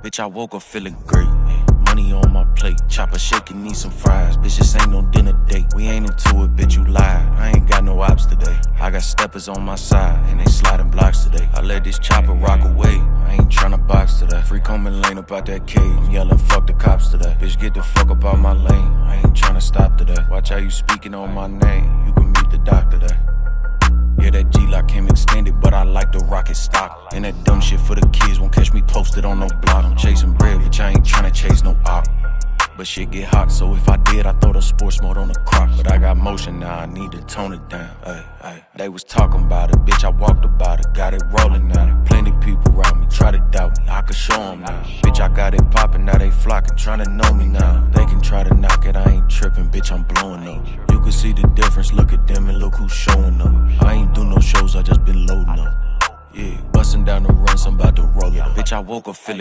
Bitch, I woke up feeling great. Money on my plate, chopper shaking, need some fries. Bitch, this ain't no dinner date. We ain't into it, bitch, you lied. I ain't got no ops today. I got steppers on my side, and they sliding blocks today. I let this chopper rock away. I ain't tryna box today. Free coming lane up out that cave. I'm yelling, fuck the cops today. Bitch, get the fuck up out my lane. I ain't tryna stop today. Watch how you speaking on my name. You can meet the doctor today. Yeah, that G-Lock came extended, but I like the rocket stock. And that dumb shit for the kids won't catch me posted on no block. I'm chasing bread, bitch, I ain't tryna chase no op. But shit get hot, so if I did, I throw the sports mode on the crock. But I got motion now, I need to tone it down. Ay. They was talking about it, bitch, I walked about it. Got it rolling now. Plenty people around me, try to doubt me, I could show them now. Bitch, I got it poppin', now they flocking, tryna know me now. They can try to knock it, I ain't trippin', bitch, I'm blowing up. You can see the difference, look at them and look who's showing up. I ain't do no shows, I just been loading up. Yeah, bustin' down the runs, I'm about to roll it up. Bitch, I woke up feeling